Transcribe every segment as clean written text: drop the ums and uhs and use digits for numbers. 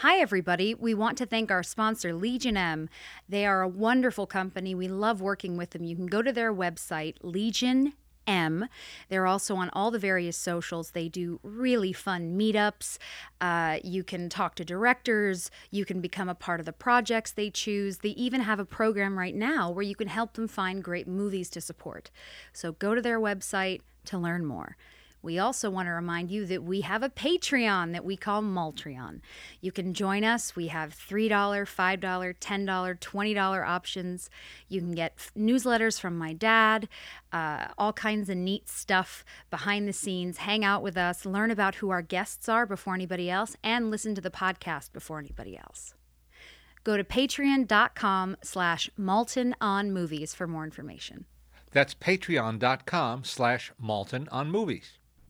Hi, everybody. We want to thank our sponsor, Legion M. They are a wonderful company. We love working with them. You can go to their website, Legion M. They're also on all the various socials. They do really fun meetups. You can talk to directors. You can become a part of the projects they choose. They even have a program right now where you can help them find great movies to support. So go to their website to learn more. We also want to remind you that we have a Patreon that we call Maltreon. You can join us. We have $3, $5, $10, $20 options. You can get newsletters from my dad, all kinds of neat stuff behind the scenes. Hang out with us, learn about who our guests are before anybody else, and listen to the podcast before anybody else. Go to patreon.com/MaltonOnMovies for more information. That's patreon.com/MaltonOnMovies.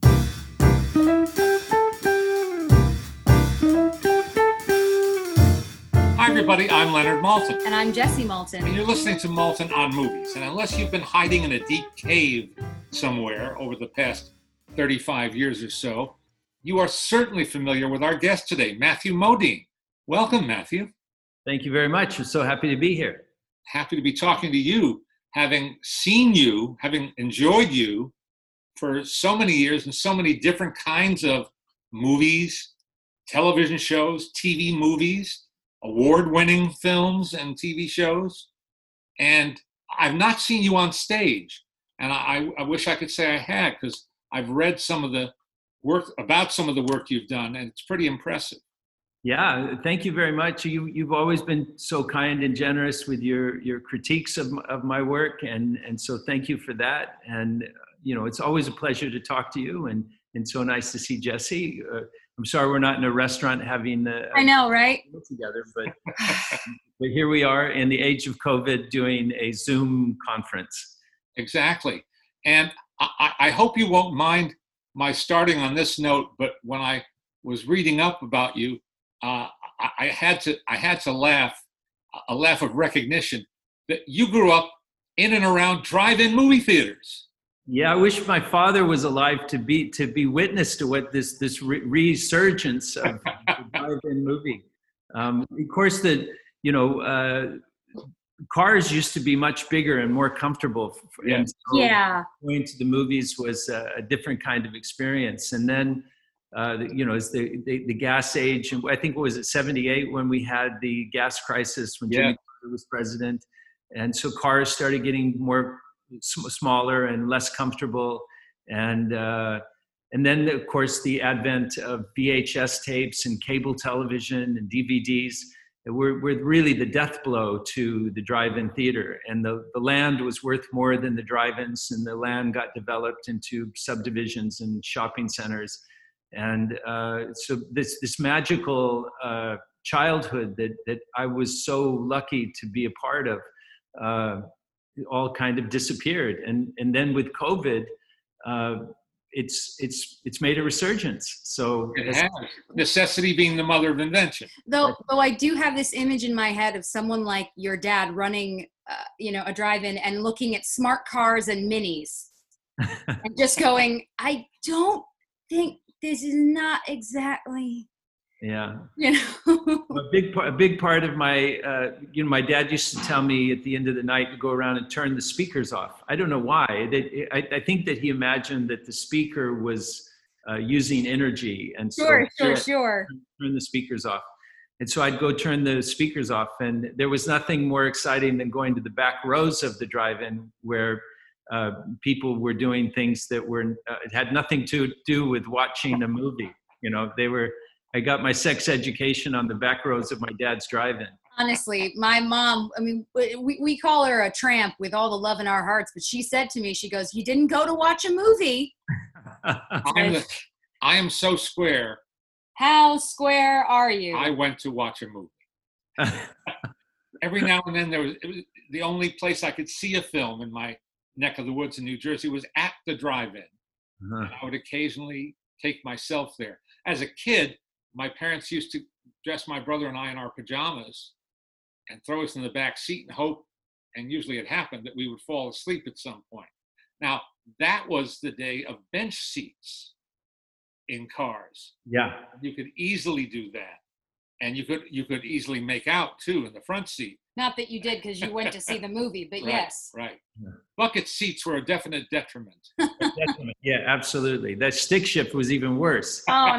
Hi, everybody. I'm Leonard Maltin. And I'm Jessie Maltin. And you're listening to Maltin on Movies. And unless you've been hiding in a deep cave somewhere over the past 35 years or so, you are certainly familiar with our guest today, Matthew Modine. Welcome, Matthew. Thank you very much. I'm so happy to be here. Happy to be talking to you, having seen you, having enjoyed you for so many years in so many different kinds of movies, television shows, TV movies, award-winning films and TV shows. And I've not seen you on stage. And I wish I could say I had, because I've read some of the work you've done, and it's pretty impressive. Yeah, thank you very much. You've always been so kind and generous with your critiques of my work, and so thank you for that. And it's always a pleasure to talk to you, and so nice to see Jessie. I'm sorry we're not in a restaurant having I know, right? Together, but here we are in the age of COVID doing a Zoom conference. Exactly. And I hope you won't mind my starting on this note, but when I was reading up about you, I had to laugh, a laugh of recognition, that you grew up in and around drive-in movie theaters. Yeah, I wish my father was alive to be witness to what this resurgence of the drive-in movie. Of course, cars used to be much bigger and more comfortable. Yeah. And so going to the movies was a different kind of experience. And then, as the gas age, and I think, what was it, 78 when we had the gas crisis when Jimmy Carter was president. And so cars started getting more smaller and less comfortable. And then, of course, the advent of VHS tapes and cable television and DVDs were really the death blow to the drive-in theater. And the land was worth more than the drive-ins, and the land got developed into subdivisions and shopping centers. And so this magical childhood that I was so lucky to be a part of all kind of disappeared. And then with COVID, it's made a resurgence. So it has. Necessity being the mother of invention. Though I do have this image in my head of someone like your dad running, a drive-in and looking at smart cars and minis, and just going, I don't think this is not exactly. Yeah. A big part of my, my dad used to tell me at the end of the night to go around and turn the speakers off. I don't know why. I think that he imagined that the speaker was using energy, and Sure. Turn the speakers off. And so I'd go turn the speakers off, and there was nothing more exciting than going to the back rows of the drive-in where people were doing things that had nothing to do with watching a movie. I got my sex education on the back rows of my dad's drive-in. Honestly, my mom, we call her a tramp with all the love in our hearts, but she said to me, she goes, "You didn't go to watch a movie." I am so square. How square are you? I went to watch a movie. Every now and then it was the only place I could see a film in my neck of the woods in New Jersey was at the drive-in. Uh-huh. And I would occasionally take myself there. As a kid, my parents used to dress my brother and I in our pajamas and throw us in the back seat and hope, and usually it happened, that we would fall asleep at some point. Now, that was the day of bench seats in cars. Yeah. You could easily do that. and you could easily make out too in the front seat. Not that you did because you went to see the movie, but Right, yes. right. Bucket seats were a definite detriment. Yeah, absolutely. That stick shift was even worse. Oh,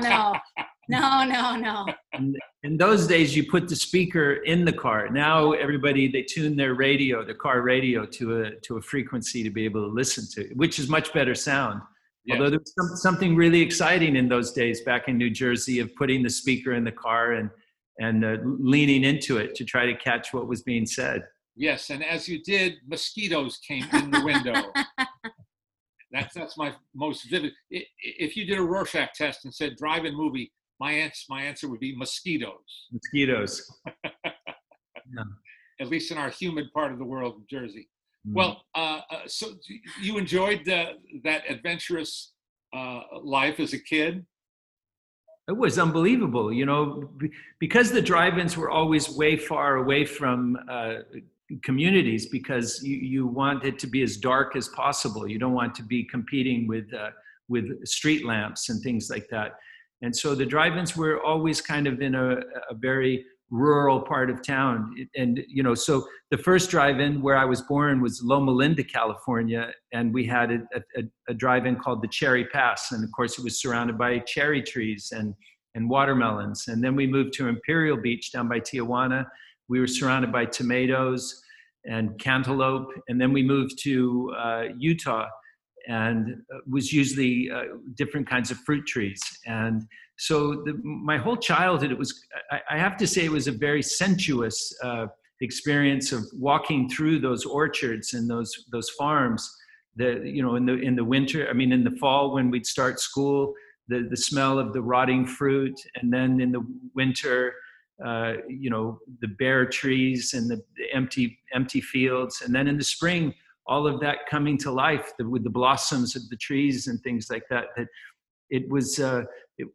no. In those days, you put the speaker in the car. Now everybody, they tune their radio, their car radio, to a frequency to be able to listen to, which is much better sound. Yes. Although there was something really exciting in those days back in New Jersey of putting the speaker in the car and leaning into it to try to catch what was being said. Yes, and as you did, mosquitoes came in the window. That's my most vivid. If you did a Rorschach test and said drive-in movie, my answer would be mosquitoes. Mosquitoes. Yeah. At least in our humid part of the world, in Jersey. Mm. Well, so you enjoyed that adventurous life as a kid? It was unbelievable, because the drive-ins were always way far away from communities, because you want it to be as dark as possible. You don't want to be competing with street lamps and things like that. And so the drive-ins were always kind of in a very rural part of town. And, so the first drive-in where I was born was Loma Linda, California. And we had a drive-in called the Cherry Pass. And of course it was surrounded by cherry trees and watermelons. And then we moved to Imperial Beach down by Tijuana. We were surrounded by tomatoes and cantaloupe. And then we moved to Utah, and was usually different kinds of fruit trees. And so my whole childhood, I have to say it was a very sensuous experience of walking through those orchards and those farms. In the winter, in the fall when we'd start school, the smell of the rotting fruit, and then in the winter, the bare trees and the empty fields, and then in the spring, all of that coming to life with the blossoms of the trees and things like that. That it was, and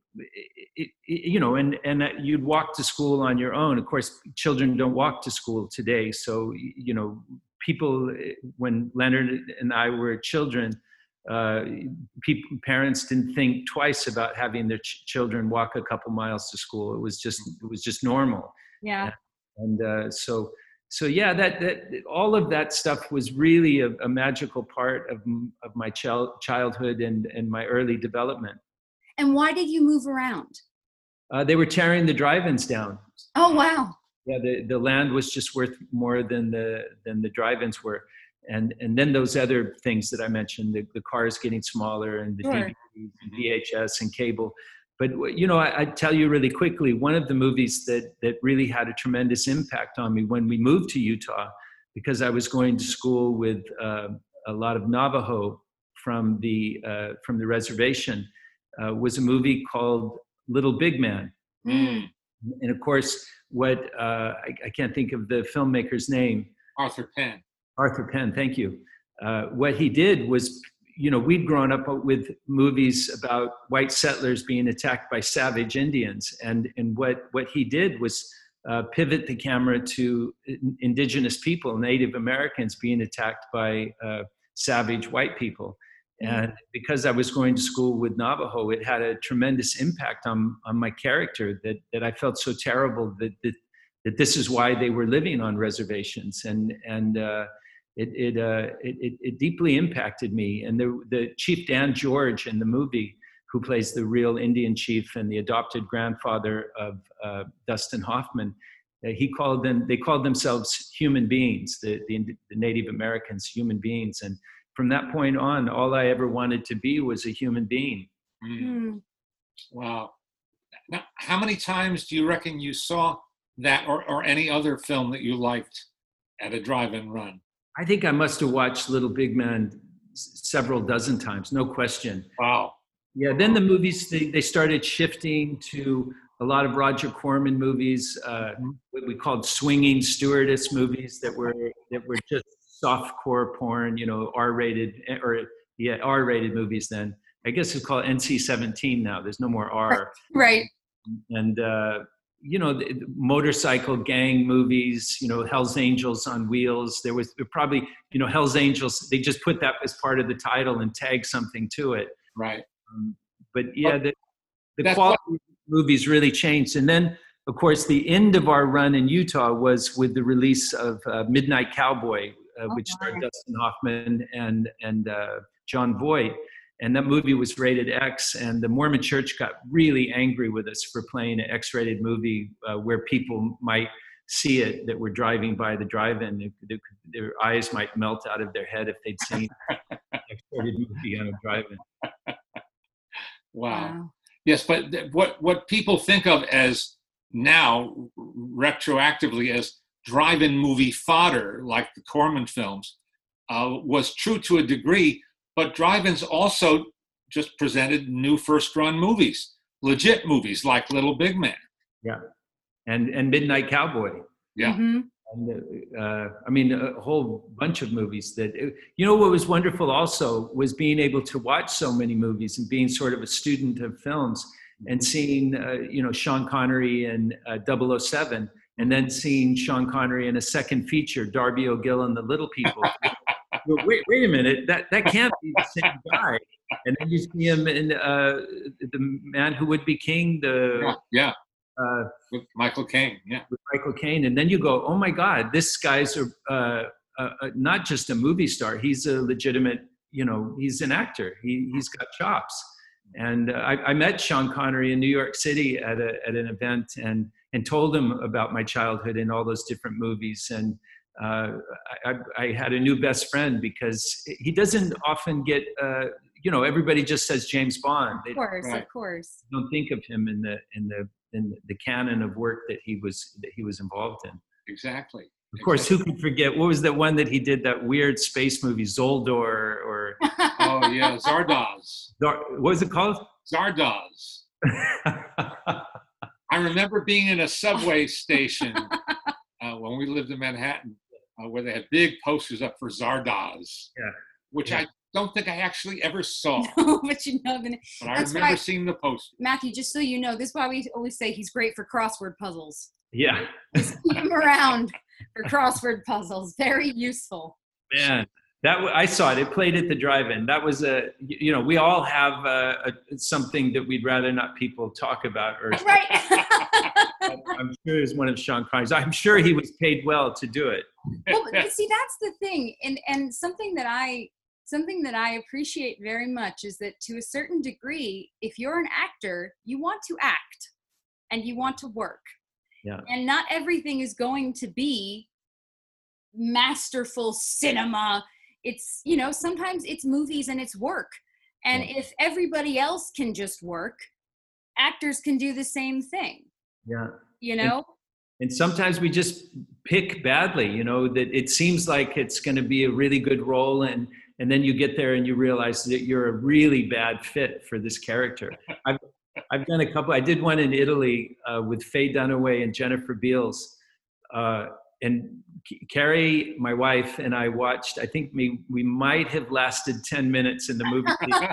you'd walk to school on your own. Of course, children don't walk to school today. So, people, when Leonard and I were children, parents didn't think twice about having their children walk a couple miles to school. It was just normal. Yeah. And so yeah, that all of that stuff was really a magical part of my childhood and my early development. And why did you move around? They were tearing the drive-ins down. Oh, wow. Yeah, the land was just worth more than the drive-ins were. And then those other things that I mentioned, the cars getting smaller, and the Sure. DVDs and VHS and cable. But, I tell you really quickly, one of the movies that really had a tremendous impact on me when we moved to Utah, because I was going to school with a lot of Navajo from the reservation, was a movie called Little Big Man. Mm. And of course, what I can't think of the filmmaker's name. Arthur Penn. Arthur Penn, thank you. What he did was, we'd grown up with movies about white settlers being attacked by savage Indians. And what he did was pivot the camera to indigenous people, Native Americans being attacked by savage white people. And because I was going to school with Navajo, it had a tremendous impact on my character, that I felt so terrible that this is why they were living on reservations. And it deeply impacted me. And the Chief Dan George in the movie, who plays the real Indian chief and the adopted grandfather of Dustin Hoffman, they called themselves human beings, the Native Americans, human beings. And from that point on, all I ever wanted to be was a human being. Mm. Wow. Now, how many times do you reckon you saw that or any other film that you liked at a drive-in run? I think I must have watched Little Big Man several dozen times, no question. Wow. Yeah, then the movies, they started shifting to a lot of Roger Corman movies, what we called swinging stewardess movies that were just softcore porn, R-rated movies then. I guess it's called NC-17 now. There's no more R. Right. And, the motorcycle gang movies, Hell's Angels on Wheels. There was probably, Hell's Angels, they just put that as part of the title and tag something to it. Right. But yeah, the quality of movies really changed. And then of course, the end of our run in Utah was with the release of Midnight Cowboy, which starred Dustin Hoffman and John Voight. And that movie was rated X, and the Mormon Church got really angry with us for playing an X-rated movie where people might see it that were driving by the drive-in. Their eyes might melt out of their head if they'd seen an X-rated movie on a drive-in. Wow. Yes, but what people think of as now retroactively as drive-in movie fodder, like the Corman films, was true to a degree. But drive-ins also just presented new first-run movies, legit movies like Little Big Man. Yeah, and Midnight Cowboy. Yeah. Mm-hmm. And, I mean, a whole bunch of movies that, you know, what was wonderful also was being able to watch so many movies and being sort of a student of films and seeing, you know, Sean Connery in 007, and then seeing Sean Connery in a second feature, Darby O'Gill and the Little People. Well, wait a minute, that can't be the same guy. And then you see him in The Man Who Would Be King, with Michael Caine, with Michael Caine, and then you go, oh my God, this guy's not just a movie star; he's a legitimate, you know, he's an actor. He's got chops. And I met Sean Connery in New York City at an event and told him about my childhood and all those different movies. And I had a new best friend because he doesn't often get, you know, everybody just says James Bond. Of course. Don't think of him in the canon of work that he was involved in. Exactly. Of course, who could forget? What was that one that he did, that weird space movie, Zoldor or? Oh yeah, Zardoz. What was it called? Zardoz. I remember being in a subway station when we lived in Manhattan, where they had big posters up for Zardoz, which I don't think I actually ever saw. No, but you know, but I remember seeing the poster. Matthew, just so you know, this is why we always say he's great for crossword puzzles. Yeah. Just keep him around for crossword puzzles. Very useful. Man, I saw it. It played at the drive-in. That was you know, we all have something that we'd rather not people talk about. Or Right. I'm sure it's one of Sean Connery's. I'm sure he was paid well to do it. Well, but see, that's the thing, and something that I appreciate very much is that to a certain degree, if you're an actor, you want to act and you want to work. Yeah. And not everything is going to be masterful cinema. It's, you know, sometimes it's movies and it's work. And if everybody else can just work, actors can do the same thing. Yeah. You know? And sometimes we just pick badly, you know, that it seems like it's going to be a really good role, and then you get there and you realize that you're a really bad fit for this character. I've done a couple. I did one in Italy with Faye Dunaway and Jennifer Beals, and Carrie, my wife, and I watched. I think we might have lasted 10 minutes in the movie.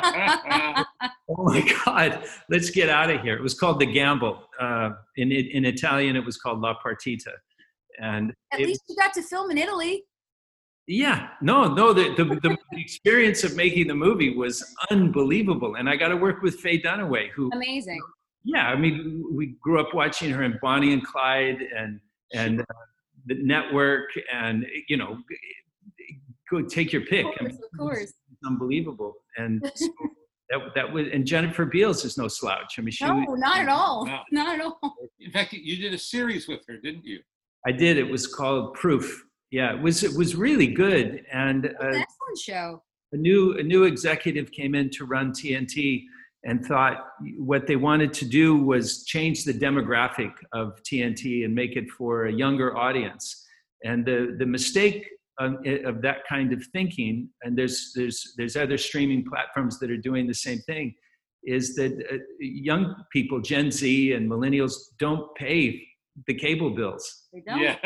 Oh my God, let's get out of here. It was called The Gamble. In Italian, it was called La Partita. And at least you got to film in Italy. Yeah, no, the experience of making the movie was unbelievable. And I got to work with Faye Dunaway, who amazing. Yeah, I mean, we grew up watching her in Bonnie and Clyde and The Network, and, you know, go take your pick. Of course. It's unbelievable. And so that was, and Jennifer Beals is no slouch. I mean, not at all. No. Not at all. In fact, you did a series with her, didn't you? I did. It was called Proof. Yeah, it was really good. And An excellent show. A new executive came in to run TNT and thought what they wanted to do was change the demographic of TNT and make it for a younger audience. And the mistake of that kind of thinking, and there's other streaming platforms that are doing the same thing, is that young people, Gen Z and millennials, don't pay the cable bills. They don't. Yeah.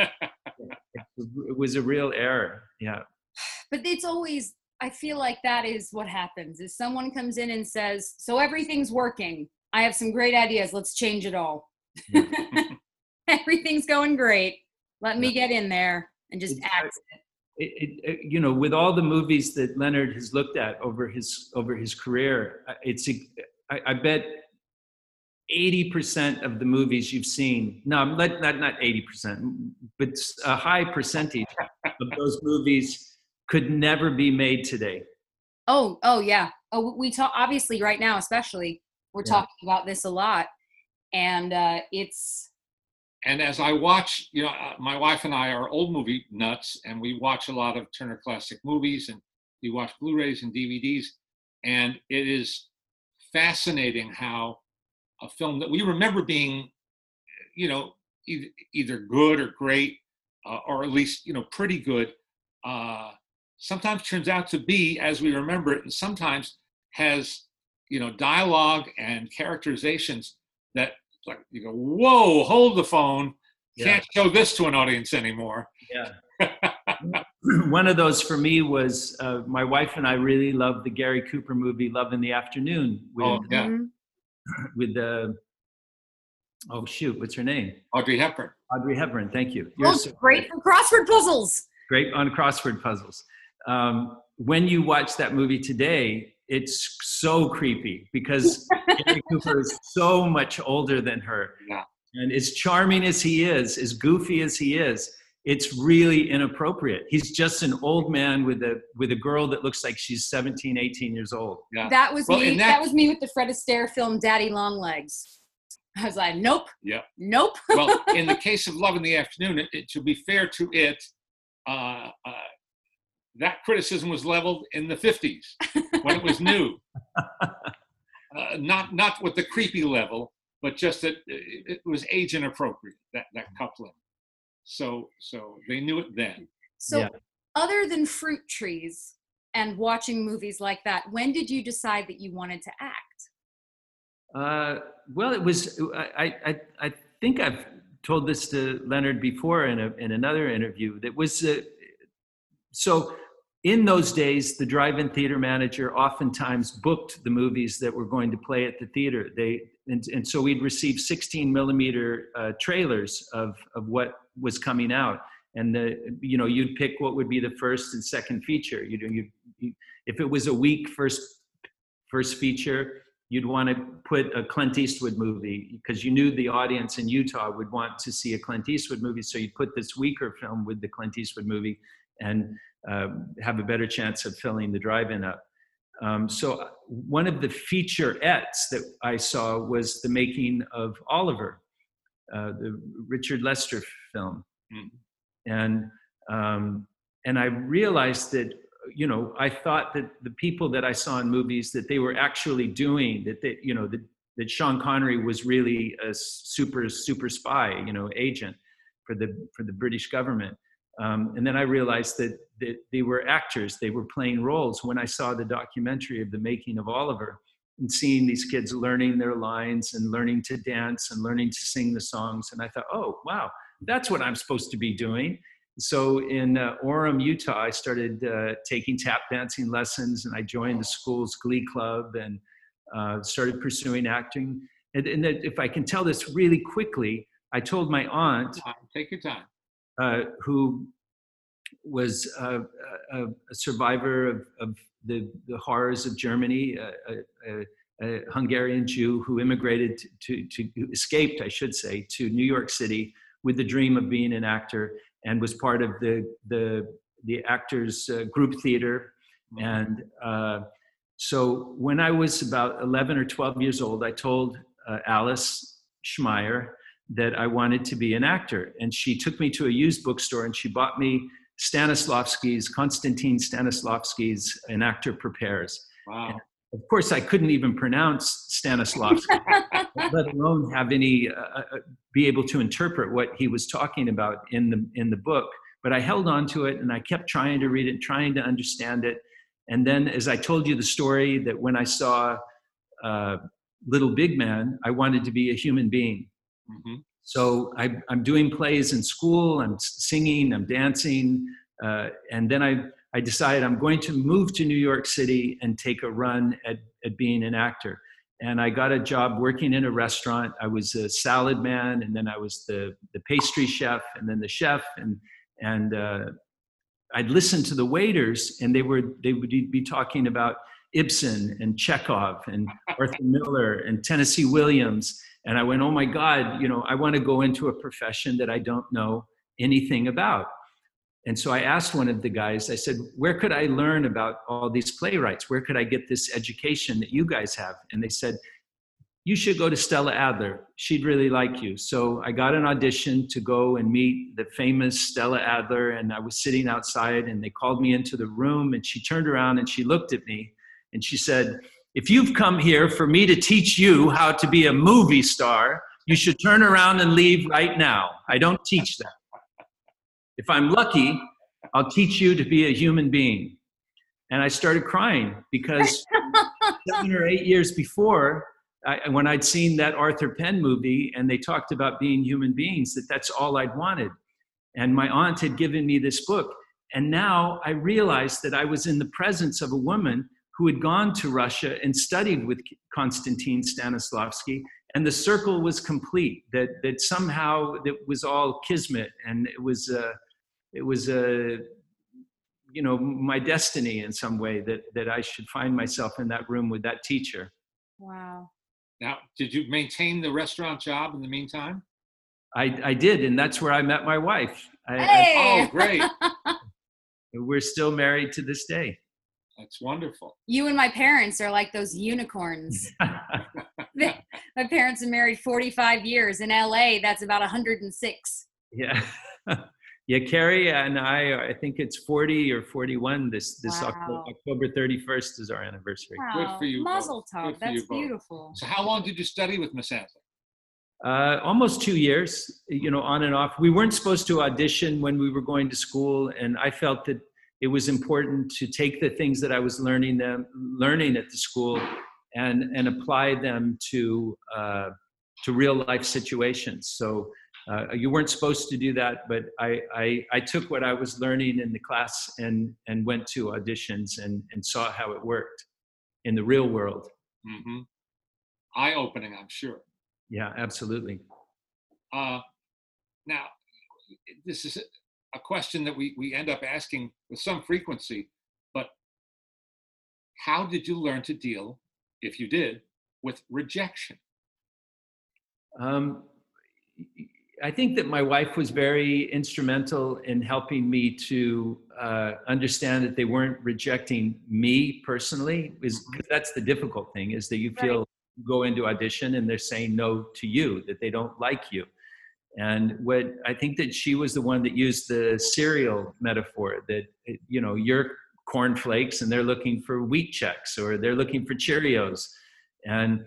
It was a real error. Yeah. But it's always, I feel like that is what happens, is someone comes in and says, so everything's working. I have some great ideas. Let's change it all. Everything's going great. Let me get in there and just act it. You know, with all the movies that Leonard has looked at over his career, I bet 80% of the movies you've seen, no, not 80%, but a high percentage of those movies could never be made today. Oh yeah. Oh, we talk, obviously right now, especially we're talking about this a lot, and it's. And as I watch, my wife and I are old movie nuts, and we watch a lot of Turner Classic Movies, and we watch Blu-rays and DVDs, and it is fascinating how a film that we remember being, either good or great, or at least, pretty good, sometimes turns out to be as we remember it, and sometimes has, dialogue and characterizations that, like, you go, whoa, hold the phone. Can't show this to an audience anymore. Yeah. One of those for me was my wife and I really loved the Gary Cooper movie, Love in the Afternoon. With what's her name? Audrey Hepburn. Audrey Hepburn, thank you. Great for crossword puzzles. Great on crossword puzzles. When you watch that movie today, it's so creepy because Gary Cooper is so much older than her. Yeah. And as charming as he is, as goofy as he is, it's really inappropriate. He's just an old man with a girl that looks like she's 17, 18 years old. Yeah. That was me. That was me with the Fred Astaire film Daddy Long Legs. I was like, nope. Yeah. Nope. Well, in the case of Love in the Afternoon, to be fair to it, that criticism was leveled in the 50s when it was new. Not with the creepy level, but just that it was age inappropriate, that coupling. So they knew it then. So other than Fruit Trees and watching movies like that, when did you decide that you wanted to act? Well, it was, I think I've told this to Leonard before in another interview. That was, so in those days, the drive-in theater manager oftentimes booked the movies that were going to play at the theater. And so we'd receive 16 millimeter trailers of what was coming out. And you'd pick what would be the first and second feature. If it was a weak first feature, you'd want to put a Clint Eastwood movie because you knew the audience in Utah would want to see a Clint Eastwood movie. So you'd put this weaker film with the Clint Eastwood movie and have a better chance of filling the drive-in up. So one of the featurettes that I saw was the making of Oliver, the Richard Lester film. Mm. And I realized that, I thought that the people that I saw in movies that they were actually doing, that Sean Connery was really a super spy, agent for the British government. And then I realized that they were actors, they were playing roles. When I saw the documentary of the making of Oliver and seeing these kids learning their lines and learning to dance and learning to sing the songs, and I thought, oh, wow, that's what I'm supposed to be doing. So in Orem, Utah, I started taking tap dancing lessons, and I joined the school's glee club and started pursuing acting. And if I can tell this really quickly, I told my aunt, take your time, who was a survivor of the horrors of Germany, a Hungarian Jew who immigrated escaped, I should say, to New York City with the dream of being an actor, and was part of the actors group theater. And so when I was about 11 or 12 years old, I told Alice Schmeier that I wanted to be an actor. And she took me to a used bookstore and she bought me Konstantin Stanislavski's An Actor Prepares. Wow. And of course, I couldn't even pronounce Stanislavski, let alone have any, be able to interpret what he was talking about in the book. But I held on to it and I kept trying to read it, trying to understand it. And then as I told you the story that when I saw Little Big Man, I wanted to be a human being. Mm-hmm. So I'm doing plays in school, I'm singing, I'm dancing, and then I decided I'm going to move to New York City and take a run at being an actor. And I got a job working in a restaurant. I was a salad man, and then I was the pastry chef, and then the chef, and I'd listen to the waiters, and they would be talking about Ibsen and Chekhov and Arthur Miller and Tennessee Williams. And I went, oh my God, I want to go into a profession that I don't know anything about. And so I asked one of the guys, I said, where could I learn about all these playwrights? Where could I get this education that you guys have? And they said, you should go to Stella Adler. She'd really like you. So I got an audition to go and meet the famous Stella Adler. And I was sitting outside and they called me into the room and she turned around and she looked at me and she said, if you've come here for me to teach you how to be a movie star, you should turn around and leave right now. I don't teach that. If I'm lucky, I'll teach you to be a human being. And I started crying because 7 or 8 years before, when I'd seen that Arthur Penn movie and they talked about being human beings, that's all I'd wanted. And my aunt had given me this book. And now I realized that I was in the presence of a woman who had gone to Russia and studied with Konstantin Stanislavski. And the circle was complete, that somehow it was all kismet, and it was my destiny in some way that I should find myself in that room with that teacher. Wow. Now, did you maintain the restaurant job in the meantime? I did, and that's where I met my wife. Oh, great. We're still married to this day. That's wonderful. You and my parents are like those unicorns. My parents are married 45 years. In LA, that's about 106. Yeah. Yeah, Carrie and I think it's 40 or 41 this Wow. October 31st is our anniversary. Wow. Good for you. Mazel both. tov. Good for That's you both. beautiful. So how long did you study with Miss Adler? Almost 2 years, on and off. We weren't supposed to audition when we were going to school, and I felt that it was important to take the things that I was learning at the school and apply them to real life situations. So you weren't supposed to do that, but I took what I was learning in the class and went to auditions and saw how it worked in the real world. Mm-hmm. Eye-opening, I'm sure. Yeah, absolutely. Now, this is a question that we end up asking with some frequency, but how did you learn to deal, if you did, with rejection? I think that my wife was very instrumental in helping me to understand that they weren't rejecting me personally, because that's the difficult thing, is that you feel you go into audition and they're saying no to you, that they don't like you. And what I think that she was the one that used the cereal metaphor, that you're cornflakes and they're looking for wheat checks or they're looking for Cheerios, and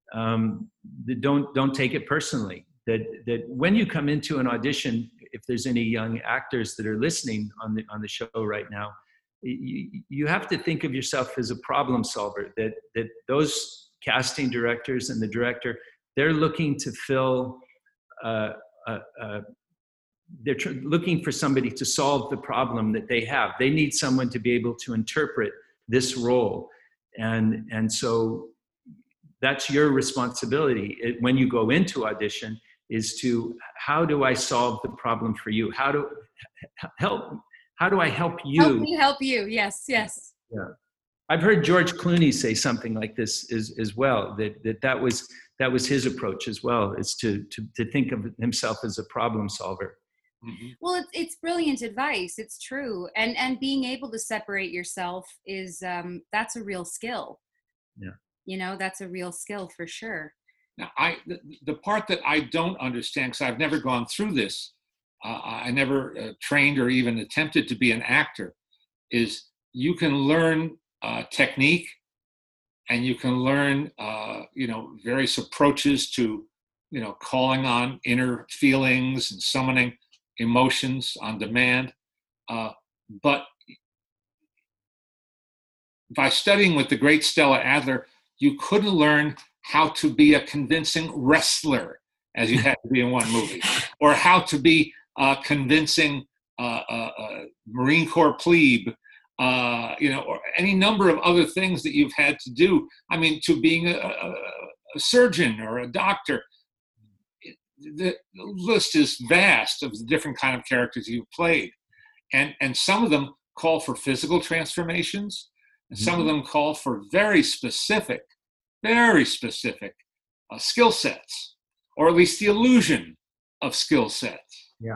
don't take it personally. That when you come into an audition, if there's any young actors that are listening on the show right now, you have to think of yourself as a problem solver. That those casting directors and the director, they're looking to fill. They're looking for somebody to solve the problem that they have. They need someone to be able to interpret this role, and so that's your responsibility when you go into audition. Is to, how do I solve the problem for you? How do I help you? Help you. Yes. Yes. Yeah. I've heard George Clooney say something like this as well, that was his approach as well, is to think of himself as a problem solver. Mm-hmm. Well, it's brilliant advice. It's true. And being able to separate yourself is, that's a real skill. Yeah. That's a real skill for sure. Now, the part that I don't understand, because I've never gone through this, I never trained or even attempted to be an actor, is you can learn technique, and you can learn, various approaches to, calling on inner feelings and summoning emotions on demand. But by studying with the great Stella Adler, you couldn't learn how to be a convincing wrestler, as you had to be in one movie, or how to be a convincing Marine Corps plebe, or any number of other things that you've had to do. I mean, to being a surgeon or a doctor. The list is vast of the different kind of characters you've played. And some of them call for physical transformations, and some of them call for very specific skill sets. or at least the illusion of skill sets? Yeah.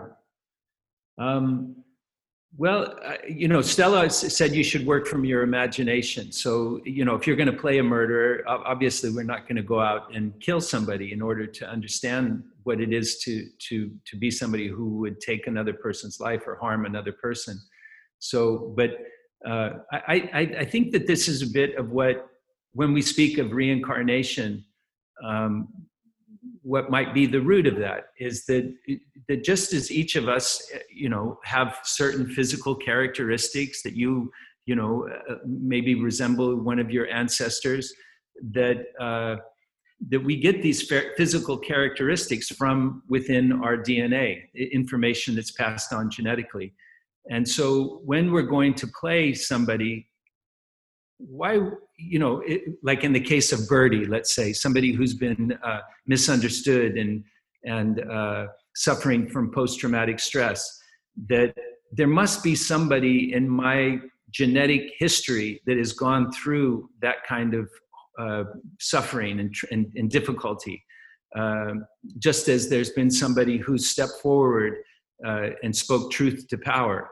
Well, Stella said you should work from your imagination. So, if you're going to play a murderer, obviously we're not going to go out and kill somebody in order to understand what it is to be somebody who would take another person's life or harm another person. So, but I think that this is a bit of what, when we speak of reincarnation, what might be the root of that is that just as each of us, have certain physical characteristics that maybe resemble one of your ancestors, that we get these physical characteristics from within our DNA, information that's passed on genetically. And so when we're going to play somebody, why, like in the case of Birdie, let's say, somebody who's been misunderstood and suffering from post-traumatic stress, that there must be somebody in my genetic history that has gone through that kind of suffering and difficulty. Just as there's been somebody who stepped forward and spoke truth to power,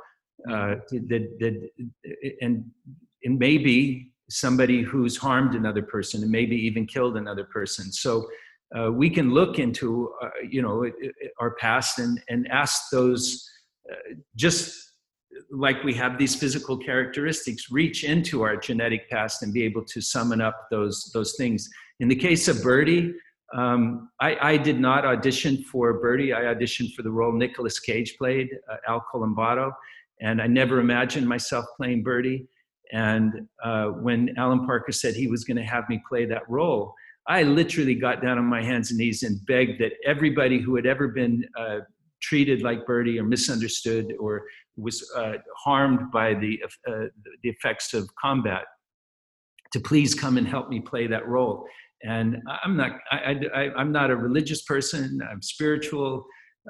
and maybe somebody who's harmed another person and maybe even killed another person. So we can look into, our past and ask those, just like we have these physical characteristics, reach into our genetic past and be able to summon up those things. In the case of Birdie, I did not audition for Birdie. I auditioned for the role Nicolas Cage played, Al Columbato, and I never imagined myself playing Birdie. And when Alan Parker said he was going to have me play that role, I literally got down on my hands and knees and begged that everybody who had ever been treated like Birdie or misunderstood or was harmed by the effects of combat to please come and help me play that role. And I'm not a religious person. I'm spiritual.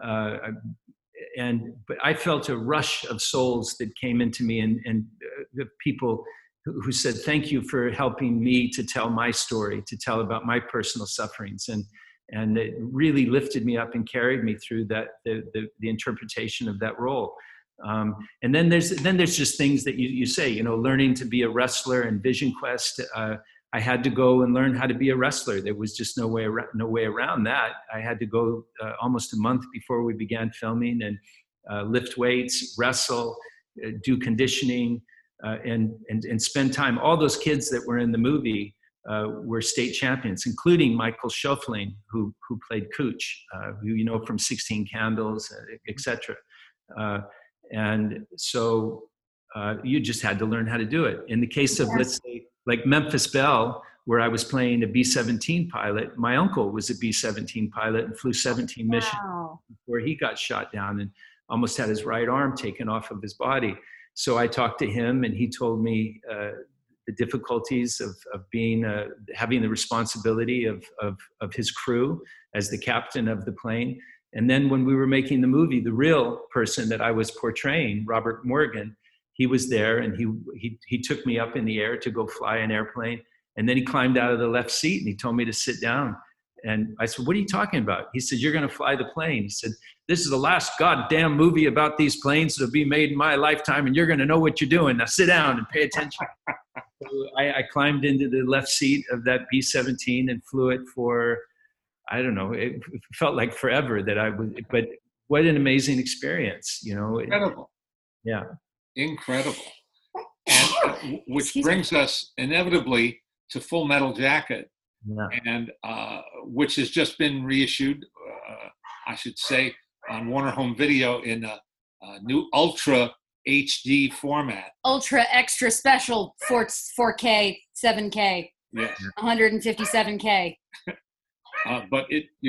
But I felt a rush of souls that came into me and the people who said, thank you for helping me to tell my story, to tell about my personal sufferings. And it really lifted me up and carried me through the interpretation of that role. And then there's just things that you say, learning to be a wrestler in Vision Quest. I had to go and learn how to be a wrestler. There was just no way around that. I had to go almost a month before we began filming and lift weights, wrestle, do conditioning, and spend time. All those kids that were in the movie were state champions, including Michael Schofling, who played Cooch, who from 16 Candles, etc. And so you just had to learn how to do it. In the case of, let's say, like Memphis Belle, where I was playing a B-17 pilot, my uncle was a B-17 pilot and flew 17 missions before he got shot down and almost had his right arm taken off of his body. So I talked to him and he told me the difficulties of being, having the responsibility of his crew as the captain of the plane. And then when we were making the movie, the real person that I was portraying, Robert Morgan, he was there and he took me up in the air to go fly an airplane. And then he climbed out of the left seat and he told me to sit down. And I said, what are you talking about? He said, you're going to fly the plane. He said, this is the last goddamn movie about these planes that'll be made in my lifetime and you're going to know what you're doing. Now sit down and pay attention. So I climbed into the left seat of that B-17 and flew it for, I don't know, it felt like forever that I was, but what an amazing experience, Incredible. Yeah. Incredible. And which brings us inevitably to Full Metal Jacket, and which has just been reissued, I should say, on Warner Home Video in a new Ultra HD format. Ultra extra special 4K, 7K, yes, 157K. But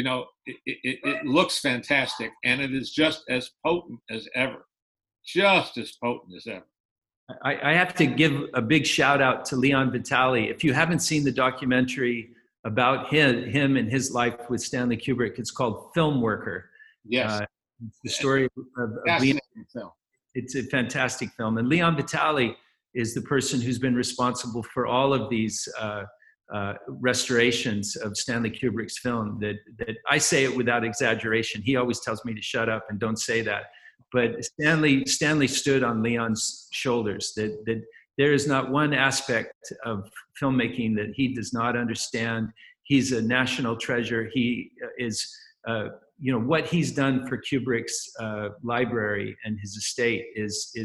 it looks fantastic, and it is just as potent as ever. Just as potent as ever. I have to give a big shout out to Leon Vitali. If you haven't seen the documentary about him and his life with Stanley Kubrick, it's called Film Worker. Yes. It's the story of Leon. Film. It's a fantastic film. And Leon Vitali is the person who's been responsible for all of these restorations of Stanley Kubrick's film that I say it without exaggeration. He always tells me to shut up and don't say that. But Stanley stood on Leon's shoulders. That there is not one aspect of filmmaking that he does not understand. He's a national treasure. He is, what he's done for Kubrick's library and his estate is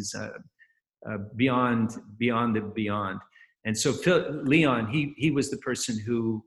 beyond the beyond. And so Leon, he was the person who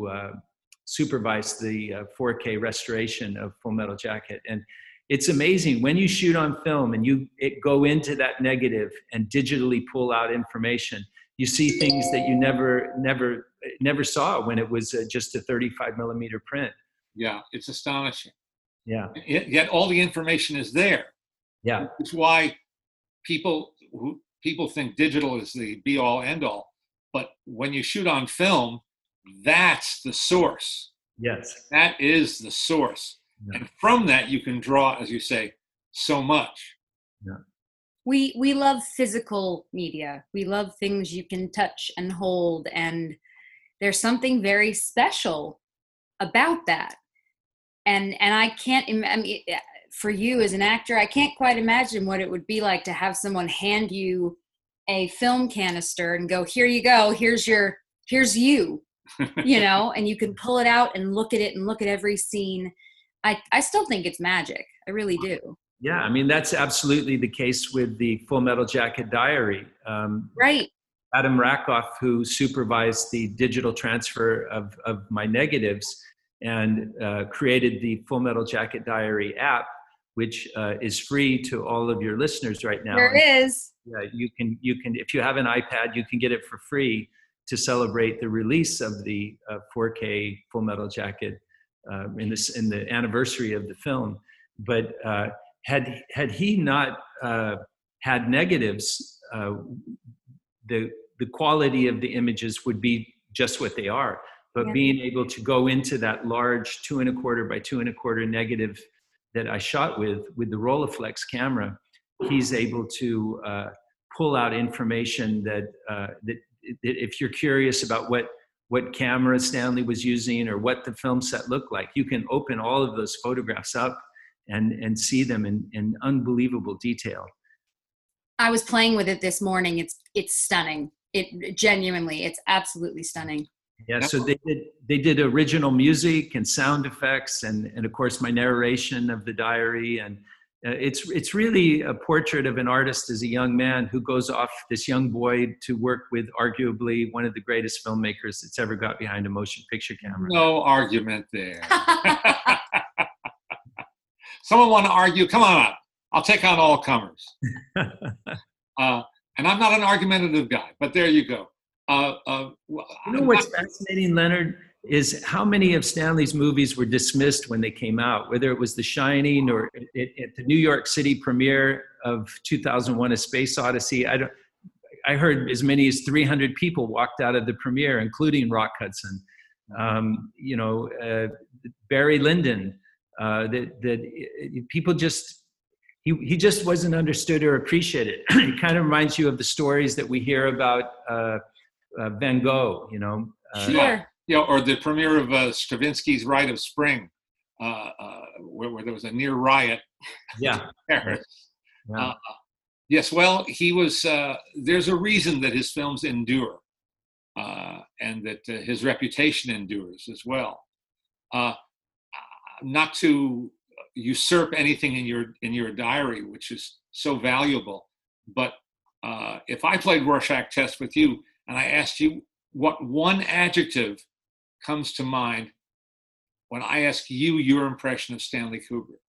supervised the 4K restoration of Full Metal Jacket. And it's amazing when you shoot on film and go into that negative and digitally pull out information. You see things that you never saw when it was just a 35 millimeter print. Yeah, it's astonishing. Yeah. Yet all the information is there. Yeah. It's why people think digital is the be all end all. But when you shoot on film, that's the source. Yes. That is the source. Yeah. And from that you can draw, as you say, so much. Yeah. We love physical media. We love things you can touch and hold, and there's something very special about that. And I can't, I mean, for you as an actor, I can't quite imagine what it would be like to have someone hand you a film canister and go, here you go, here's you, and you can pull it out and look at it and look at every scene. I still think it's magic. I really do. Yeah, I mean, that's absolutely the case with the Full Metal Jacket diary. Right. Adam Rakoff, who supervised the digital transfer of my negatives and created the Full Metal Jacket diary app, which is free to all of your listeners right now. There is. Yeah, you can, if you have an iPad, you can get it for free to celebrate the release of the 4K Full Metal Jacket in the anniversary of the film. But had he not had negatives, the quality of the images would be just what they are. But being able to go into that large 2¼ by 2¼ negative that I shot with the Rolleiflex camera, he's able to pull out information that if you're curious about what camera Stanley was using or what the film set looked like, you can open all of those photographs up and see them in unbelievable detail. I was playing with it this morning. It's stunning. It genuinely, it's absolutely stunning. Yeah, so they did original music and sound effects and of course my narration of the diary, and it's really a portrait of an artist as a young man who goes off, this young boy, to work with arguably one of the greatest filmmakers that's ever got behind a motion picture camera. No argument there. Someone want to argue? Come on up. I'll take on all comers. And I'm not an argumentative guy, but there you go. What's fascinating, Leonard, is how many of Stanley's movies were dismissed when they came out, whether it was The Shining or at the New York City premiere of 2001: A Space Odyssey. I heard as many as 300 people walked out of the premiere, including Rock Hudson. Barry Lyndon. That people just. He just wasn't understood or appreciated. It kind of reminds you of the stories that we hear about Van Gogh, Sure. Or the premiere of Stravinsky's Rite of Spring, where there was a near riot. Yeah. in Paris. Yeah. Yes, well, he was. There's a reason that his films endure, and that his reputation endures as well. Not to usurp anything in your diary, which is so valuable, but if I played Rorschach test with you and I asked you what one adjective comes to mind when I ask you your impression of Stanley Kubrick.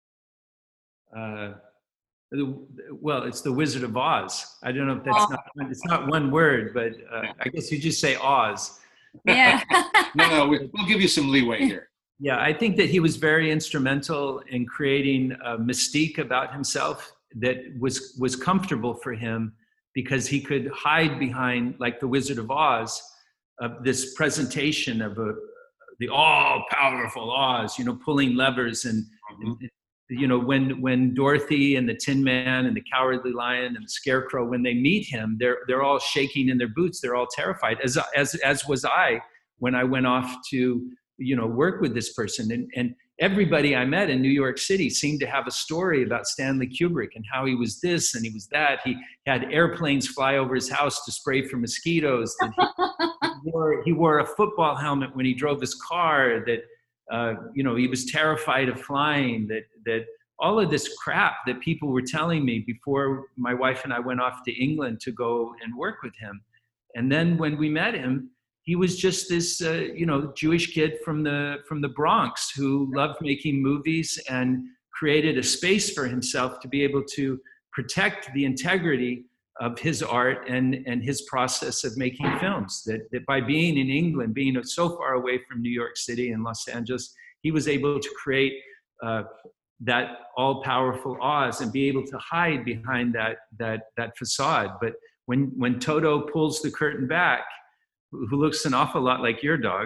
Well, it's The Wizard of Oz. I don't know if that's it's not one word, but I guess you just say Oz. Yeah. No, we'll give you some leeway here. Yeah, I think that he was very instrumental in creating a mystique about himself that was comfortable for him, because he could hide behind, like The Wizard of Oz, this presentation of the all-powerful Oz, pulling levers and when Dorothy and the Tin Man and the Cowardly Lion and the Scarecrow, when they meet him, they're all shaking in their boots. They're all terrified, as was I when I went off to work with this person. And everybody I met in New York City seemed to have a story about Stanley Kubrick and how he was this and he was that. He had airplanes fly over his house to spray for mosquitoes. He wore a football helmet when he drove his car. That he was terrified of flying. That all of this crap that people were telling me before my wife and I went off to England to go and work with him. And then when we met him, he was just this, Jewish kid from the Bronx who loved making movies and created a space for himself to be able to protect the integrity of his art and his process of making films. That by being in England, being so far away from New York City and Los Angeles, he was able to create that all-powerful Oz and be able to hide behind that facade. But when Toto pulls the curtain back, who looks an awful lot like your dog,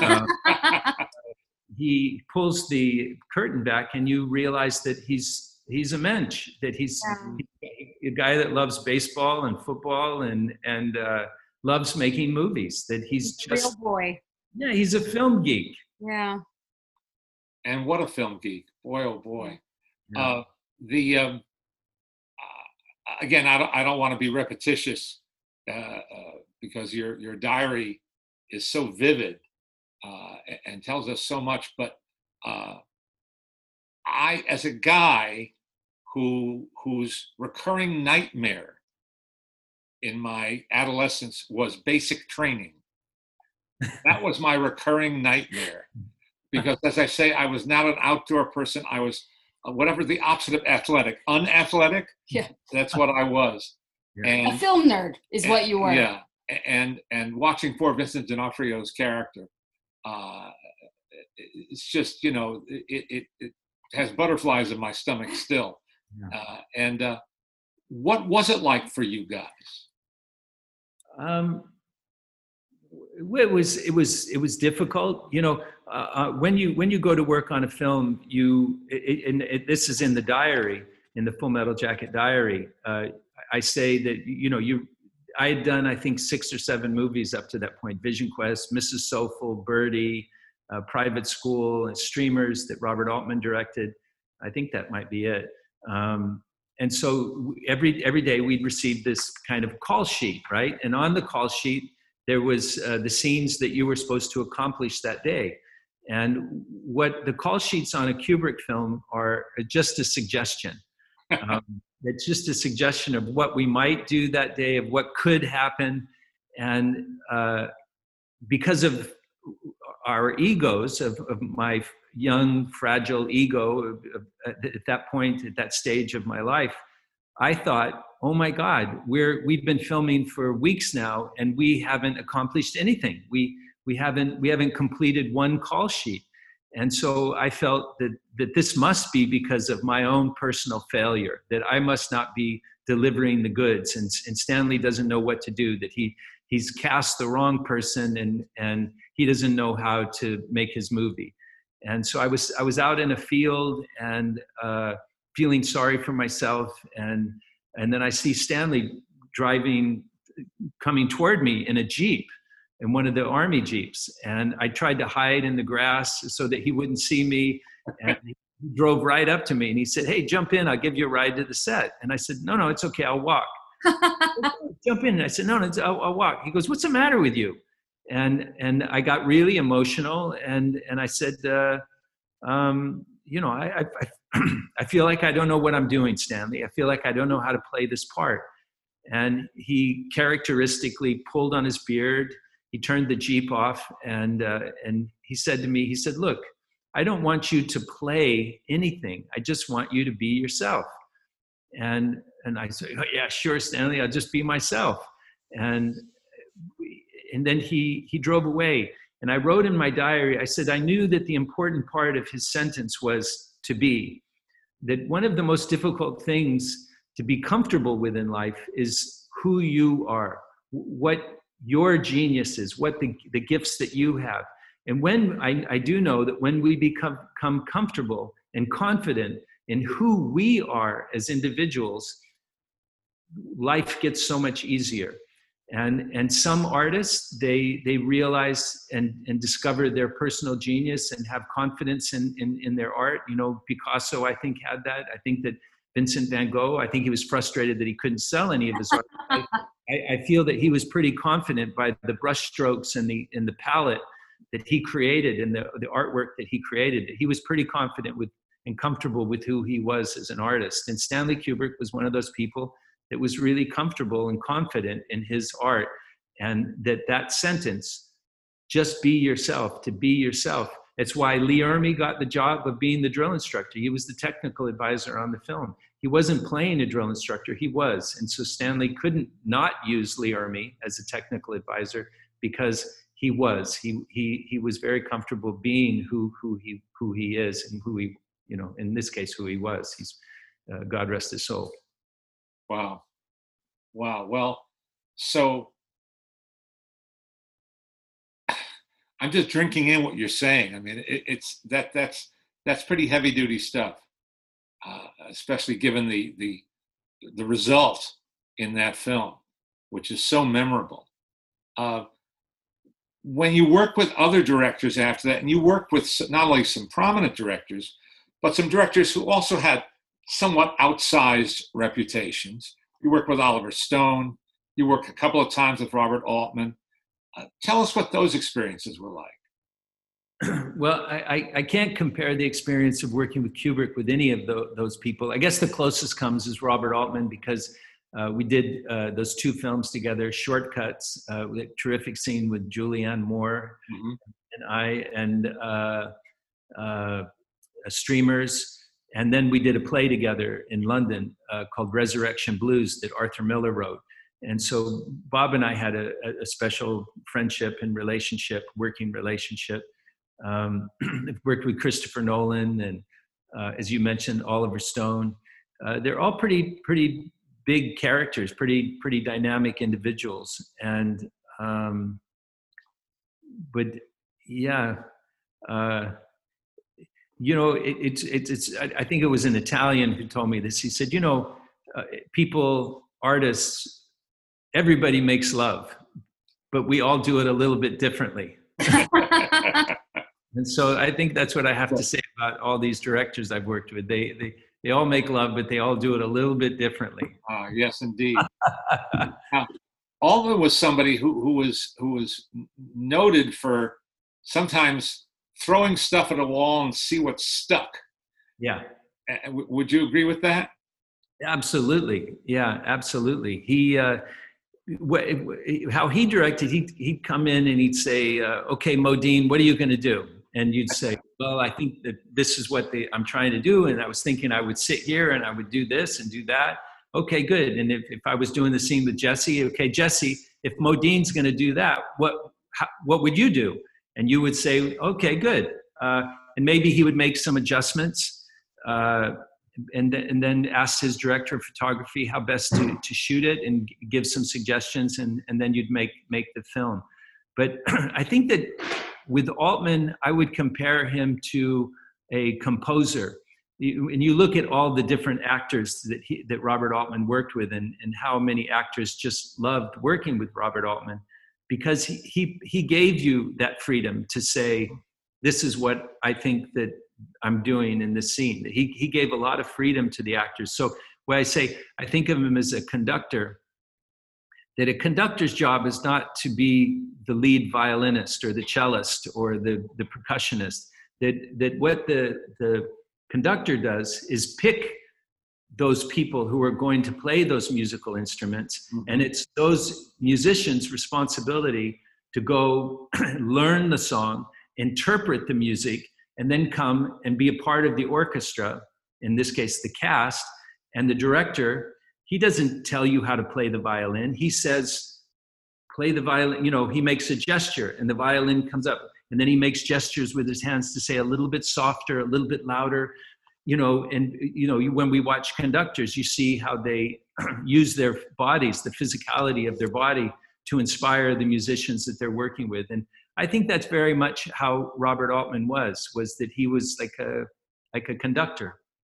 he pulls the curtain back and you realize that he's a mensch, that he's a guy that loves baseball and football and loves making movies, that he's just real boy. Yeah, he's a film geek. Yeah. And what a film geek. Boy, oh boy. Yeah. Again, I don't want to be repetitious, because your diary is so vivid and tells us so much. But I, as a guy whose recurring nightmare in my adolescence was basic training, that was my recurring nightmare. Because, as I say, I was not an outdoor person. I was whatever the opposite of athletic, unathletic. Yeah, that's what I was. Yeah. And a film nerd is what you were. Yeah. And watching poor Vincent D'Onofrio's character, it's just, it has butterflies in my stomach still. Yeah. What was it like for you guys? It was difficult. When you go to work on a film, this is in the diary, in the Full Metal Jacket diary. I say that I had done, I think, 6 or 7 movies up to that point: Vision Quest, Mrs. Soulful, Birdie, Private School, and Streamers that Robert Altman directed. I think that might be it. And so every day we'd receive this kind of call sheet, right? And on the call sheet, there was the scenes that you were supposed to accomplish that day. And what the call sheets on a Kubrick film are just a suggestion. It's just a suggestion of what we might do that day, of what could happen. And because of our egos, of my young, fragile ego at that point, at that stage of my life, I thought, oh my God, we've been filming for weeks now and we haven't accomplished anything. We haven't completed one call sheet. And so I felt that this must be because of my own personal failure, that I must not be delivering the goods. And Stanley doesn't know what to do, that he's cast the wrong person and he doesn't know how to make his movie. And so I was out in a field and feeling sorry for myself. And then I see Stanley coming toward me in a Jeep, in one of the Army Jeeps. And I tried to hide in the grass so that he wouldn't see me. And he drove right up to me and he said, "Hey, jump in, I'll give you a ride to the set." And I said, no, it's okay, I'll walk. Jump in. And I said, no, I'll walk. He goes, "What's the matter with you?" And I got really emotional. And I said, I feel like I don't know what I'm doing, Stanley. I feel like I don't know how to play this part. And he characteristically pulled on his beard. He turned the Jeep off and he said to me, "Look, I don't want you to play anything. I just want you to be yourself." And I said, "Oh, yeah, sure, Stanley, I'll just be myself." And then he drove away. And I wrote in my diary, I said, I knew that the important part of his sentence was to be. That one of the most difficult things to be comfortable with in life is who you are, what your genius is, what the gifts that you have. And when I do know that when we become comfortable and confident in who we are as individuals, life gets so much easier. And some artists, they realize and discover their personal genius and have confidence in their art. You know, Picasso, I think, had that. I think that Vincent van Gogh, I think he was frustrated that he couldn't sell any of his art. I feel that he was pretty confident by the brush strokes and the palette that he created and the artwork that he created, that he was pretty confident with and comfortable with who he was as an artist. And Stanley Kubrick was one of those people that was really comfortable and confident in his art. And that sentence, just be yourself, to be yourself. It's why Lee Ermey got the job of being the drill instructor. He was the technical advisor on the film. He wasn't playing a drill instructor, he was. And so Stanley couldn't not use Lee Ermey as a technical advisor because he was. He was very comfortable being who he is and who he, you know, in this case, who he was. He's, God rest his soul. Wow. Well, so I'm just drinking in what you're saying. I mean, that's pretty heavy duty stuff, especially given the result in that film, which is so memorable. When you work with other directors after that, and you work with not only some prominent directors, but some directors who also had somewhat outsized reputations. You work with Oliver Stone. You work a couple of times with Robert Altman. Tell us what those experiences were like. Well, I can't compare the experience of working with Kubrick with any of those people. I guess the closest comes is Robert Altman, because we did those two films together, Shortcuts, with a terrific scene with Julianne Moore and I, and Streamers. And then we did a play together in London called Resurrection Blues that Arthur Miller wrote. And so Bob and I had a special friendship and relationship, working relationship. Worked with Christopher Nolan and, as you mentioned, Oliver Stone. They're all pretty big characters, pretty dynamic individuals. And, but yeah, you know, I think it was an Italian who told me this. He said, you know, artists, everybody makes love, but we all do it a little bit differently. And so I think that's what I have to say about all these directors I've worked with. They all make love, but they all do it a little bit differently. Yes, indeed. Now, Altman was somebody who was noted for sometimes throwing stuff at a wall and see what's stuck. Yeah. Would you agree with that? Absolutely. Yeah, absolutely. He, how he directed, he'd come in and he'd say, okay, Modine, what are you going to do? And you'd say, well, I think that this is what I'm trying to do. And I was thinking I would sit here and I would do this and do that. Okay, good. And if I was doing the scene with Jesse, okay, Jesse, if Modine's going to do that, what would you do? And you would say, okay, good. And maybe he would make some adjustments and then ask his director of photography how best to shoot it and give some suggestions, and then you'd make the film. But I think that with Altman, I would compare him to a composer. And you look at all the different actors that Robert Altman worked with, and how many actors just loved working with Robert Altman, because he gave you that freedom to say, this is what I think that I'm doing in this scene. He gave a lot of freedom to the actors. So when I say, I think of him as a conductor, that a conductor's job is not to be the lead violinist or the cellist or the percussionist. That what the conductor does is pick those people who are going to play those musical instruments. Mm-hmm. And it's those musicians' responsibility to go learn the song, interpret the music, and then come and be a part of the orchestra, in this case, the cast. And the director, he doesn't tell you how to play the violin. He says, play the violin, he makes a gesture and the violin comes up. And then he makes gestures with his hands to say a little bit softer, a little bit louder, when we watch conductors, you see how they use their bodies, the physicality of their body, to inspire the musicians that they're working with. And I think that's very much how Robert Altman was that he was like a conductor.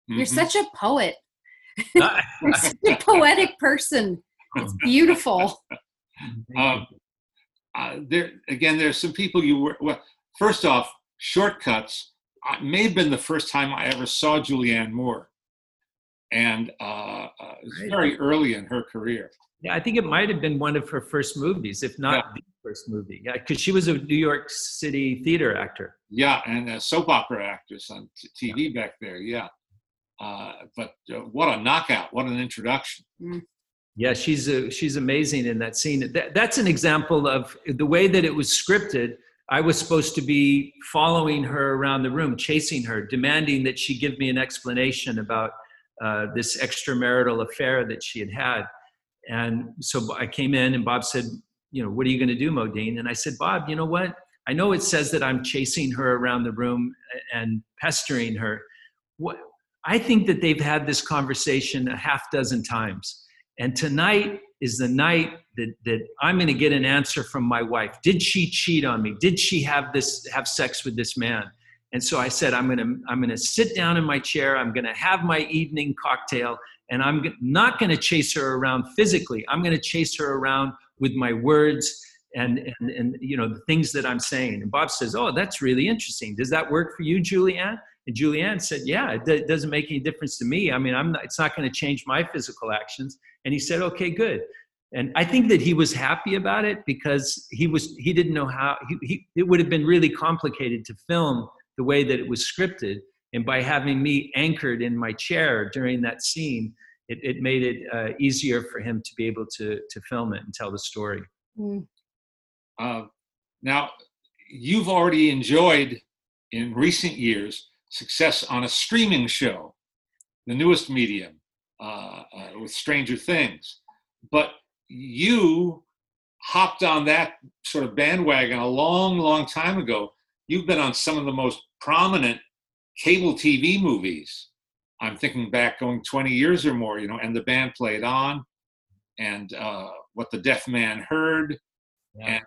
You're Mhm. such a poet. You're such a poetic person. It's beautiful. Um, there's some people you were. Well, first off, Shortcuts may have been the first time I ever saw Julianne Moore, and it was very early in her career. Yeah, I think it might have been one of her first movies, if not the first movie. Yeah, because she was a New York City theater actor. Yeah, and a soap opera actress on TV back there. Yeah, but what a knockout! What an introduction! Yeah, she's amazing in that scene. That's an example of the way that it was scripted. I was supposed to be following her around the room, chasing her, demanding that she give me an explanation about this extramarital affair that she had had. And so I came in and Bob said, what are you going to do, Modine? And I said, Bob, you know what? I know it says that I'm chasing her around the room and pestering her. I think that they've had this conversation a half dozen times. And tonight is the night that I'm going to get an answer from my wife. Did she cheat on me? Did she have sex with this man? And so I said, I'm going to sit down in my chair. I'm going to have my evening cocktail, and I'm not going to chase her around physically. I'm going to chase her around with my words and the things that I'm saying. And Bob says, oh, that's really interesting. Does that work for you, Julianne? And Julianne said, yeah, it doesn't make any difference to me. I mean, it's not going to change my physical actions. And he said, okay, good. And I think that he was happy about it because he didn't know how, it would have been really complicated to film the way that it was scripted. And by having me anchored in my chair during that scene, it made it easier for him to be able to film it and tell the story. Now, you've already enjoyed in recent years success on a streaming show, the newest medium, with Stranger Things. But you hopped on that sort of bandwagon a long, long time ago. You've been on some of the most prominent cable TV movies. I'm thinking back going 20 years or more, And the Band Played On, and What the Deaf Man Heard, and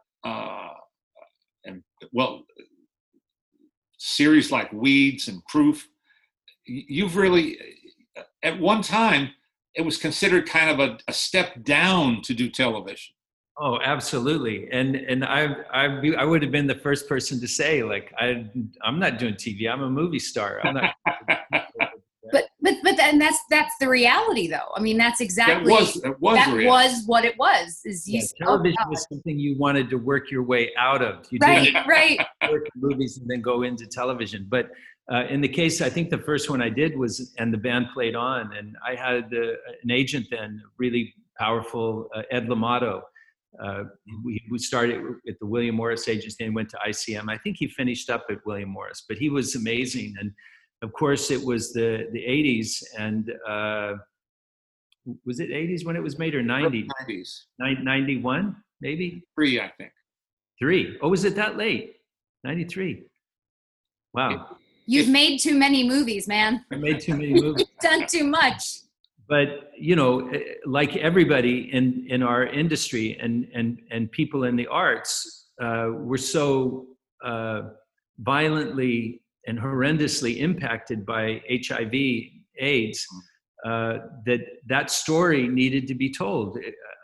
series like Weeds and Proof. You've really, at one time, it was considered kind of a step down to do television. Oh, absolutely. And I would have been the first person to say, like, I'm not doing TV. I'm a movie star. I'm not. But then that's the reality, though. I mean, that's exactly that was what it was. Television was something you wanted to work your way out of. You didn't work in movies and then go into television. But in the case, I think the first one I did was And the Band Played On, and I had an agent then, really powerful, Ed L'Amato. We started at the William Morris Agency and went to ICM. I think he finished up at William Morris, but he was amazing. And of course, it was the 80s, and was it 80s when it was made, or 90s? 91, maybe? 3, I think. 3. Oh, was it that late? 93. Wow. You've made too many movies, man. I made too many movies. You've done too much. But, like everybody in our industry and people in the arts, we're so violently and horrendously impacted by HIV, AIDS, that story needed to be told.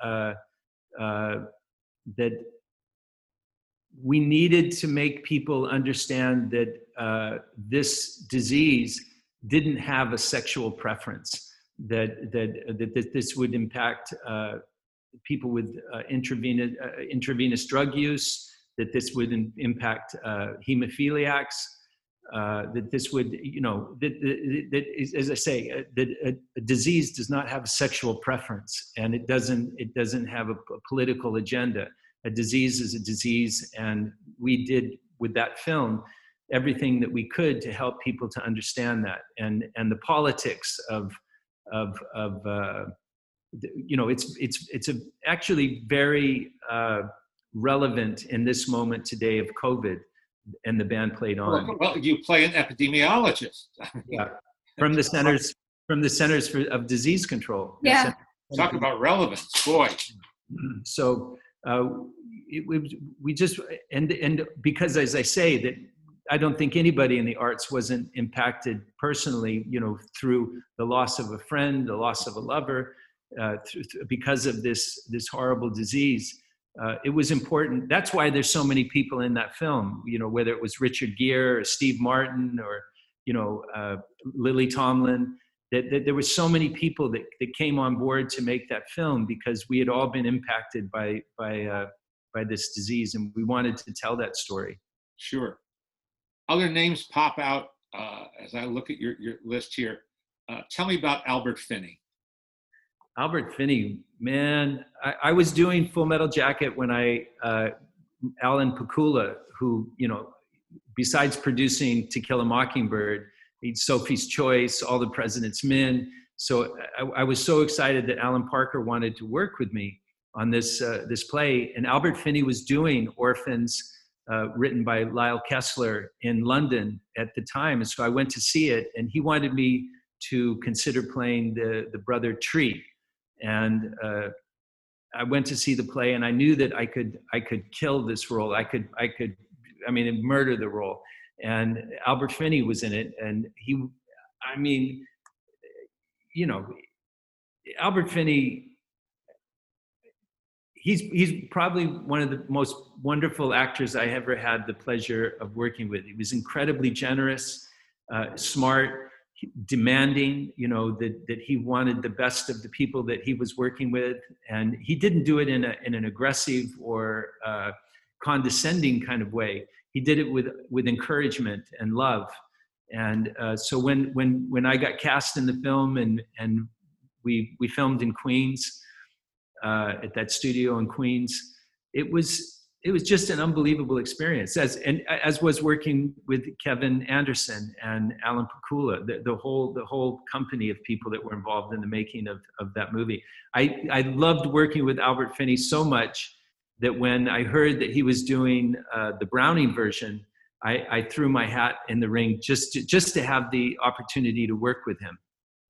That we needed to make people understand that this disease didn't have a sexual preference. That this would impact people with intravenous drug use, that this would impact hemophiliacs, that this would, as I say, that a disease does not have a sexual preference, and it doesn't have a political agenda. A disease is a disease, and we did with that film everything that we could to help people to understand that, and the politics of it's actually very relevant in this moment today of COVID, and the band played on. Well, you play an epidemiologist. Yeah, from the Centers of Disease Control. Yeah. Talk about relevance, boy. So we just and because, as I say, that I don't think anybody in the arts wasn't impacted personally, through the loss of a friend, the loss of a lover, because of this horrible disease. It was important. That's why there's so many people in that film, whether it was Richard Gere or Steve Martin or, Lily Tomlin, that there were so many people that came on board to make that film because we had all been impacted by this disease, and we wanted to tell that story. Sure. Other names pop out as I look at your list here. Tell me about Albert Finney. Albert Finney, man, I was doing Full Metal Jacket when Alan Pakula, who, besides producing To Kill a Mockingbird, Sophie's Choice, All the President's Men. So I was so excited that Alan Parker wanted to work with me on this play. And Albert Finney was doing Orphans, written by Lyle Kessler in London at the time. And so I went to see it, and he wanted me to consider playing the brother Tree. And I went to see the play, and I knew that I could kill this role. I could murder the role. And Albert Finney was in it, and Albert Finney, he's probably one of the most wonderful actors I ever had the pleasure of working with. He was incredibly generous, smart, demanding, that he wanted the best of the people that he was working with. And he didn't do it in an aggressive or condescending kind of way. He did it with encouragement and love. And so when I got cast in the film and we filmed in Queens, at that studio in Queens, it was just an unbelievable experience, as was working with Kevin Anderson and Alan Pakula, the whole company of people that were involved in the making of that movie. I loved working with Albert Finney so much that when I heard that he was doing the Browning version, I threw my hat in the ring just to have the opportunity to work with him.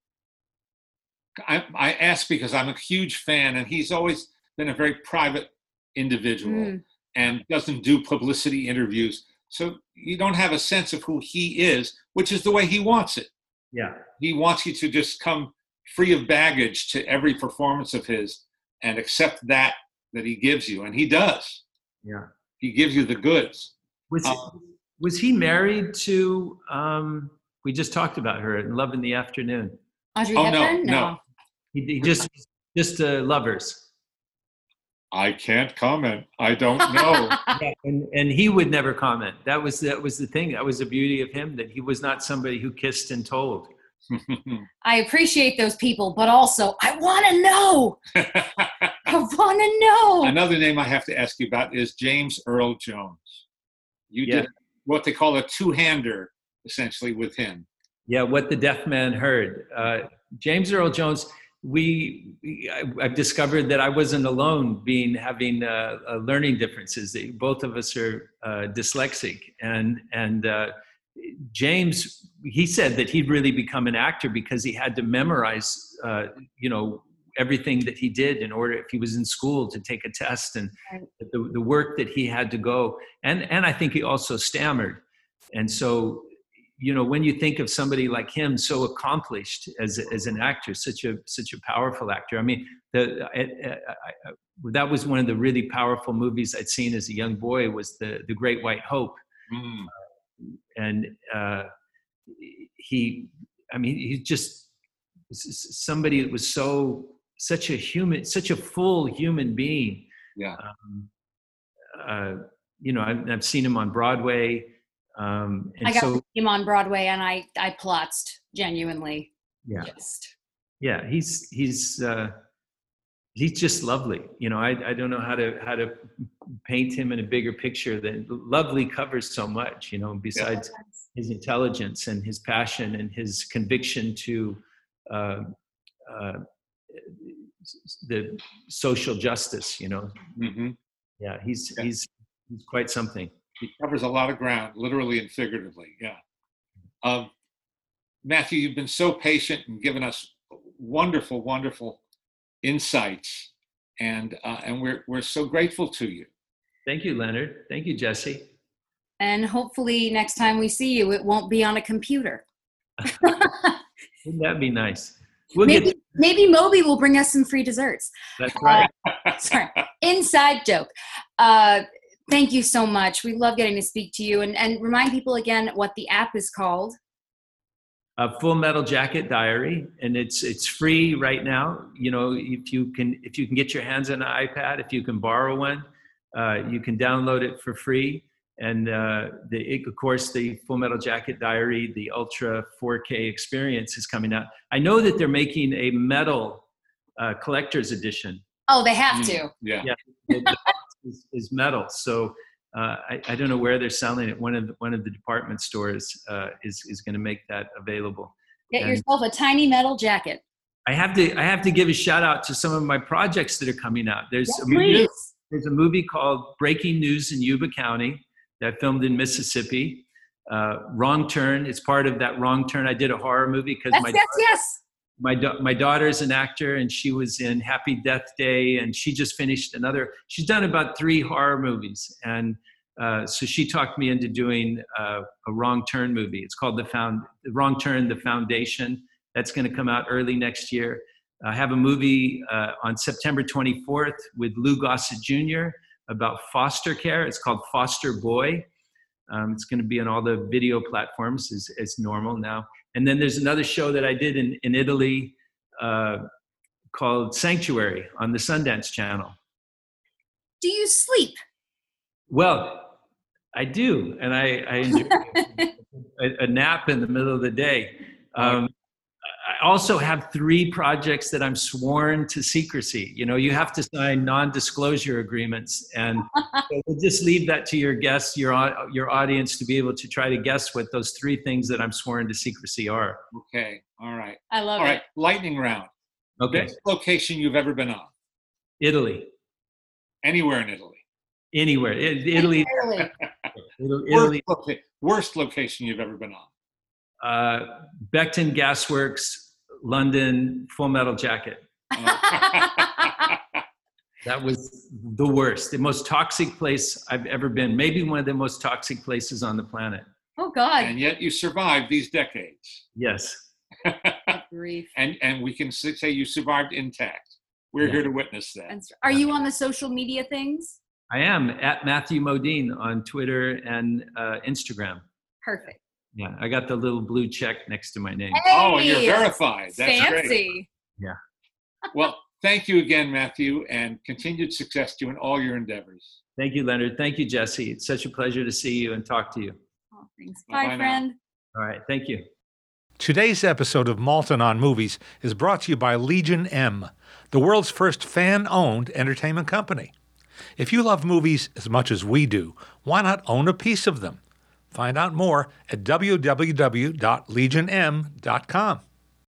I ask because I'm a huge fan, and he's always been a very private individual and doesn't do publicity interviews. So you don't have a sense of who he is, which is the way he wants it. Yeah. He wants you to just come free of baggage to every performance of his and accept that he gives you. And he does. Yeah. He gives you the goods. Was he married to, we just talked about her in Love in the Afternoon. Audrey Hepburn? No. He just lovers. I can't comment. I don't know. Yeah, and he would never comment. That was the thing. That was the beauty of him, that he was not somebody who kissed and told. I appreciate those people, but also I want to know. I want to know. Another name I have to ask you about is James Earl Jones. You did what they call a two-hander, essentially, with him. Yeah, What the Deaf Man Heard. James Earl Jones. I've discovered that I wasn't alone having learning differences. Both of us are dyslexic, and James, he said that he'd really become an actor because he had to memorize, everything that he did in order, if he was in school, to take a test, and the work that he had to go. And I think he also stammered. And so, when you think of somebody like him, so accomplished as an actor, such a powerful actor. I mean, that was one of the really powerful movies I'd seen as a young boy, was the Great White Hope. And he's just somebody that was such a full human being. Yeah. I've seen him on Broadway. And I got to see him on Broadway, and I plotzed genuinely. Yeah. He's just lovely. I don't know how to paint him in a bigger picture than lovely covers so much, besides his intelligence and his passion and his conviction to the social justice, Mm-hmm. Yeah, he's quite something. He covers a lot of ground, literally and figuratively. Yeah. Matthew, you've been so patient and given us wonderful, wonderful insights, and we're so grateful to you. Thank you, Leonard. Thank you, Jesse. And hopefully next time we see you, it won't be on a computer. Wouldn't that be nice? Maybe Moby will bring us some free desserts. That's right. Sorry, inside joke. Thank you so much. We love getting to speak to you, and remind people again what the app is called. Full Metal Jacket Diary, and it's free right now. You know, if you can get your hands on an iPad, if you can borrow one, you can download it for free. And of course, the Full Metal Jacket Diary, the Ultra 4K experience is coming out. I know that they're making a metal collector's edition. Oh, they have to. Yeah. is metal. So I don't know where they're selling it. One of the department stores is going to make that available. Get yourself a tiny metal jacket. I have to give a shout out to some of my projects that are coming out. There's a movie called Breaking News in Yuba County that I filmed in Mississippi. Wrong Turn. It's part of that Wrong Turn. I did a horror movie because my daughter's an actor, and she was in Happy Death Day, and she just finished she's done about 3 horror movies. And so she talked me into doing a Wrong Turn movie. It's called The Wrong Turn, The Foundation. That's going to come out early next year. I have a movie on September 24th with Lou Gossett Jr. about foster care. It's called Foster Boy. It's going to be on all the video platforms as normal now. And then there's another show that I did in Italy called Sanctuary on the Sundance Channel. Do you sleep? Well, I do, and I enjoy a nap in the middle of the day. I also have 3 projects that I'm sworn to secrecy. You know, you have to sign non-disclosure agreements, and so we'll just leave that to your guests, your audience, to be able to try to guess what those 3 things that I'm sworn to secrecy are. Okay. All right. I love it. All right. Lightning round. Okay. Best location you've ever been on? Italy. Anywhere in Italy? Anywhere. Italy. Italy. Worst location you've ever been on? Beckton Gasworks, London, Full Metal Jacket. That was the worst, the most toxic place I've ever been. Maybe one of the most toxic places on the planet. Oh, God. And yet you survived these decades. Yes. Grief. And we can say you survived intact. We're here to witness that. Are you on the social media things? I am at Matthew Modine on Twitter and Instagram. Perfect. Yeah, I got the little blue check next to my name. Hey, oh, you're verified. That's fancy. Great. Yeah. Well, thank you again, Matthew, and continued success to you in all your endeavors. Thank you, Leonard. Thank you, Jesse. It's such a pleasure to see you and talk to you. Oh, thanks. Bye, friend. All right. Thank you. Today's episode of Maltin on Movies is brought to you by Legion M, the world's first fan-owned entertainment company. If you love movies as much as we do, why not own a piece of them? Find out more at www.legionm.com.